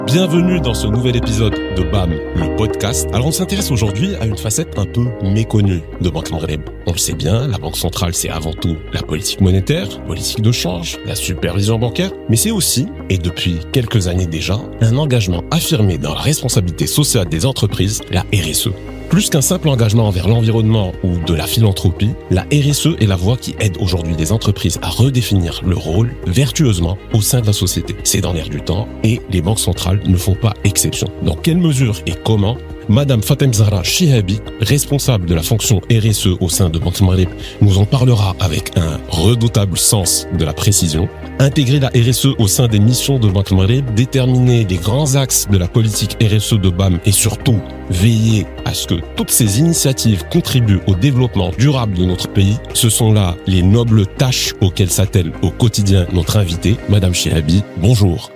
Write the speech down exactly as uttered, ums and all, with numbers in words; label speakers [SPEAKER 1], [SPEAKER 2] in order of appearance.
[SPEAKER 1] Bienvenue dans ce nouvel épisode de B A M, le podcast. Alors on s'intéresse aujourd'hui à une facette un peu méconnue de Banque Maghreb. On le sait bien, la Banque centrale c'est avant tout la politique monétaire, la politique de change, la supervision bancaire, mais c'est aussi, et depuis quelques années déjà, un engagement affirmé dans la responsabilité sociale des entreprises, la R S E. Plus qu'un simple engagement envers l'environnement ou de la philanthropie, la R S E est la voie qui aide aujourd'hui les entreprises à redéfinir leur rôle vertueusement au sein de la société. C'est dans l'air du temps et les banques centrales ne font pas exception. Dans quelles mesures et comment ? Madame Fatem Zahra Chihabi, responsable de la fonction R S E au sein de Banque Maghreb, nous en parlera avec un redoutable sens de la précision. Intégrer la R S E au sein des missions de Banque Maghreb, déterminer les grands axes de la politique R S E de B A M et surtout veiller à ce que toutes ces initiatives contribuent au développement durable de notre pays. Ce sont là les nobles tâches auxquelles s'attelle au quotidien notre invitée, Madame Chihabi. Bonjour.